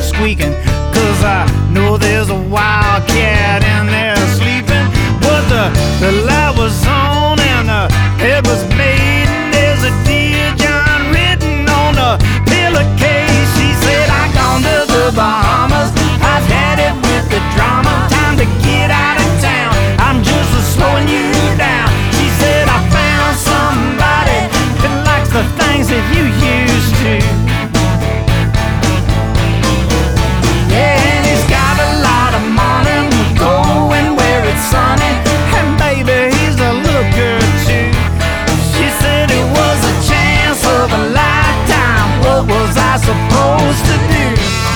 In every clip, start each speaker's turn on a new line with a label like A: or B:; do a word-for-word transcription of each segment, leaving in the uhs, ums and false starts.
A: squeaking, 'cause I know there's a wildcat in there sleeping. But the, the light was on and the bed was made, and there's a Dear John written on the pillowcase. She said, I gone to the Bahamas, I've had it with the drama, time to get out of town, I'm just a slowing you down. She said, I found somebody that likes the things that you used to. Yeah, and he's got a lot of money, going where it's sunny, and baby, he's a looker too. She said it was a chance of a lifetime, what was I supposed to do?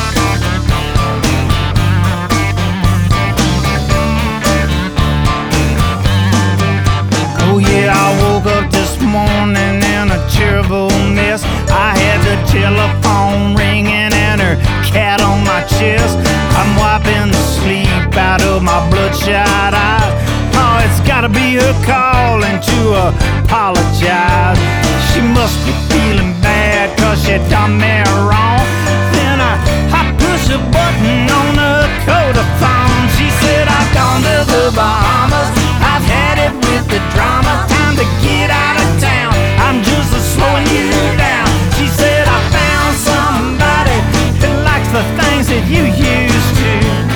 A: Oh yeah, I woke up this morning in a terrible mess. I had the telephone ringing and her cat on my chest. I'm wiping the sleep out of my bloodshot eyes. Oh, it's gotta be her calling to apologize. She must be feeling bad 'cause she done me wrong. Then I, I push a button on her codaphone. She said, I've gone to the Bahamas, I've had it with the drama, time to get out of town, I'm just a slowing you down. She said, I found somebody that likes the things that you used to.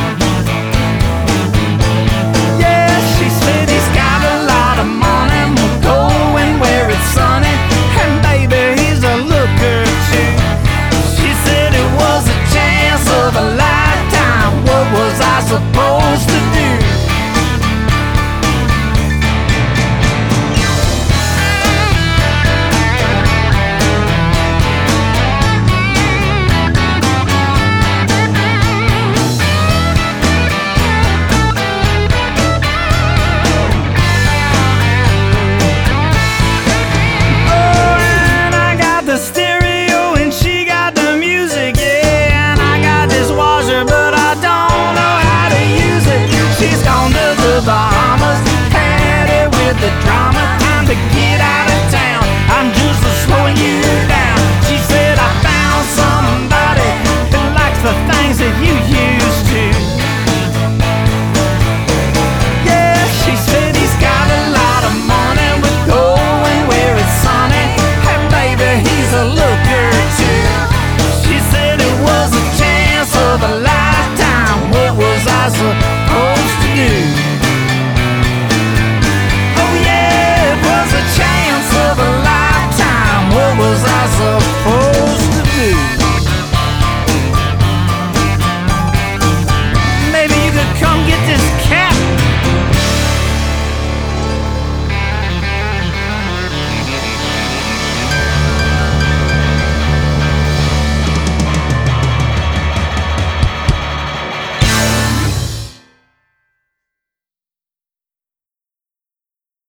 A: Yeah, she said he's got a lot of money, we're going where it's sunny, and baby, he's a looker too. She said it was a chance of a lifetime, what was I supposed to do? Bahamas, had it with the drama, time to get out of town, I'm just a slowing you down. She said, I found somebody that likes the things that you